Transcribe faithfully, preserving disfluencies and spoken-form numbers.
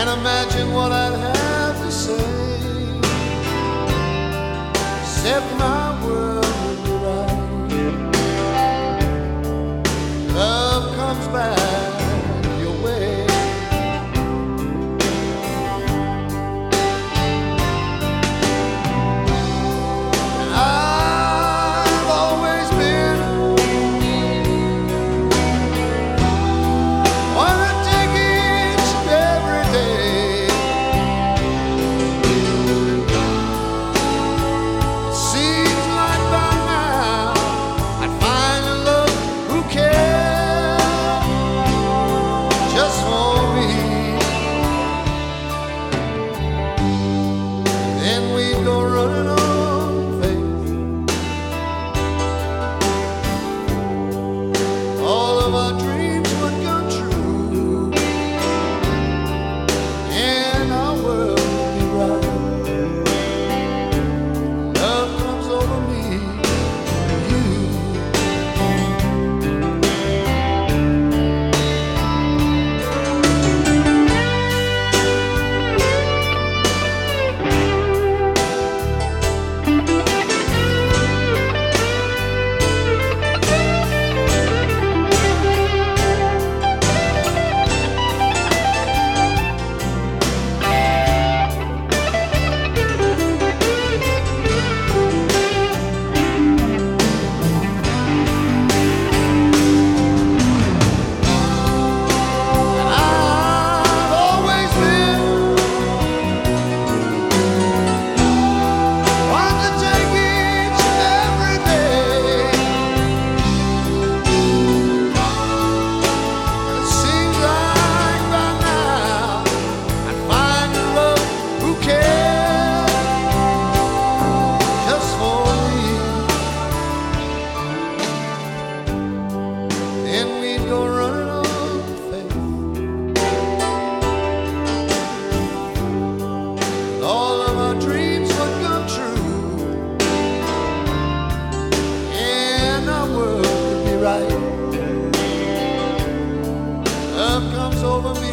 Can't imagine what I'd have to say, except my world would be right. Love comes back your way. And I've always been one to take each and every day. It seems like by now I'd find a love who cares just for me. Then we'd go running on faith. All of our dreams would come true, and our world would be right. Love comes over me and you. I've always been one to take each and every day. It seems like by now I'd find a love who cares just for me. Then we'd go running on faith. All of our dreams would come true, and our world would be right. Love comes over me